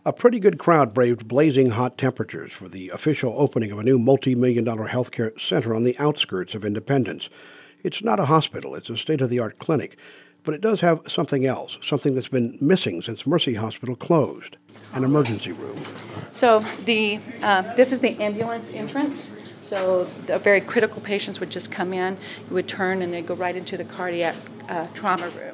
A pretty good crowd braved blazing hot temperatures for the official opening of a new multi-million-dollar healthcare center on the outskirts of Independence. It's not a hospital, it's a state-of-the-art clinic, but it does have something else, something that's been missing since Mercy Hospital closed, an emergency room. So this is the ambulance entrance. So the very critical patients would just come in, you would turn, and they'd go right into the cardiac trauma room.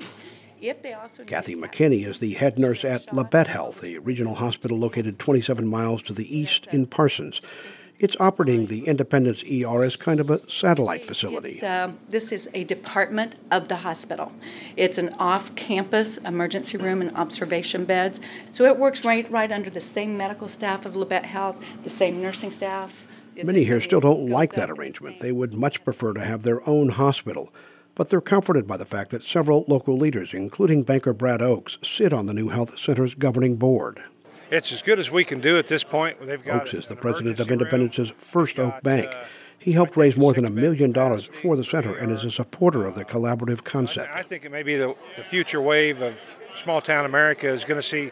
Kathy McKinney is the head nurse at Labette Health, a regional hospital located 27 miles to the east in Parsons. It's operating the Independence ER as kind of a satellite facility. This is a department of the hospital. It's an off-campus emergency room and observation beds. So it works right under the same medical staff of Labette Health, the same nursing staff. Many here still don't like that arrangement. They would much prefer to have their own hospital. But they're comforted by the fact that several local leaders, including banker Brad Oakes, sit on the new health center's governing board. It's as good as we can do at this point. Oakes is the president of Independence's First Oak Bank. He helped raise more than $1 million for the center and is a supporter of the collaborative concept. I think it may be the future wave of small-town America is going to see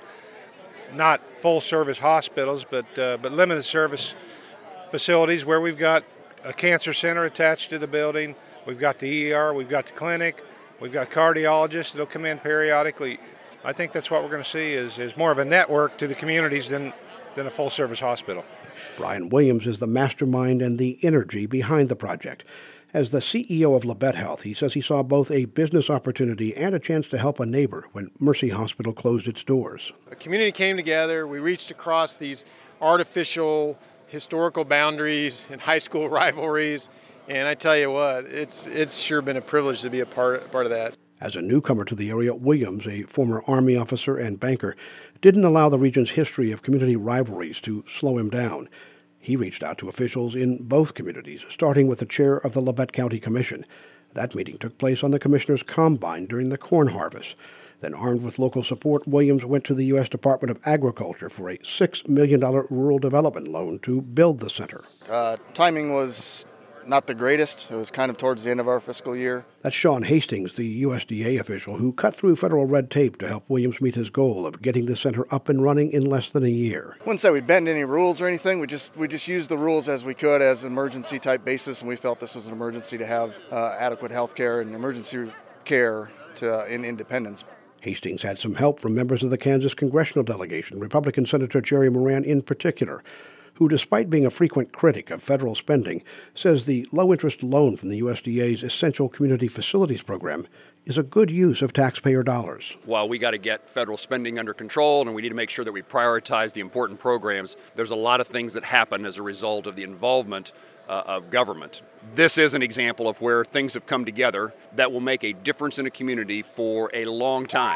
not full-service hospitals, but limited-service facilities where we've got a cancer center attached to the building. We've got the ER, we've got the clinic, we've got cardiologists that'll come in periodically. I think that's what we're going to see is more of a network to the communities than a full-service hospital. Brian Williams is the mastermind and the energy behind the project. As the CEO of Labette Health, he says he saw both a business opportunity and a chance to help a neighbor when Mercy Hospital closed its doors. A community came together. We reached across these artificial historical boundaries and high school rivalries. And I tell you what, it's sure been a privilege to be a part of that. As a newcomer to the area, Williams, a former Army officer and banker, didn't allow the region's history of community rivalries to slow him down. He reached out to officials in both communities, starting with the chair of the Labette County Commission. That meeting took place on the commissioner's combine during the corn harvest. Then, armed with local support, Williams went to the U.S. Department of Agriculture for a $6 million rural development loan to build the center. Timing was not the greatest. It was kind of towards the end of our fiscal year. That's Sean Hastings, the USDA official who cut through federal red tape to help Williams meet his goal of getting the center up and running in less than a year. I wouldn't say we bend any rules or anything. We just used the rules as we could as an emergency type basis, and we felt this was an emergency to have adequate health care and emergency care in Independence. Hastings had some help from members of the Kansas congressional delegation, Republican Senator Jerry Moran in particular, who, despite being a frequent critic of federal spending, says the low-interest loan from the USDA's Essential Community Facilities Program is a good use of taxpayer dollars. While we got to get federal spending under control and we need to make sure that we prioritize the important programs, there's a lot of things that happen as a result of the involvement of government. This is an example of where things have come together that will make a difference in a community for a long time.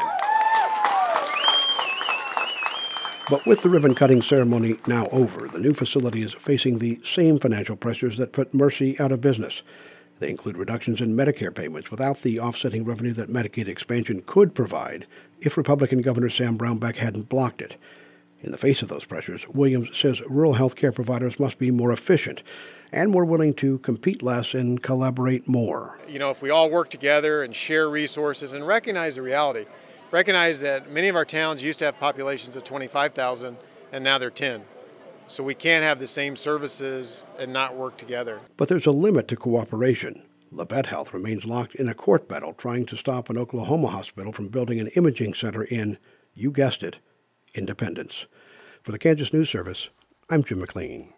But with the ribbon-cutting ceremony now over, the new facility is facing the same financial pressures that put Mercy out of business. They include reductions in Medicare payments without the offsetting revenue that Medicaid expansion could provide if Republican Governor Sam Brownback hadn't blocked it. In the face of those pressures, Williams says rural health care providers must be more efficient and more willing to compete less and collaborate more. You know, if we all work together and share resources and recognize the reality, recognize that many of our towns used to have populations of 25,000 and now they're 10. So we can't have the same services and not work together. But there's a limit to cooperation. Labette Health remains locked in a court battle trying to stop an Oklahoma hospital from building an imaging center in, you guessed it, Independence. For the Kansas News Service, I'm Jim McLean.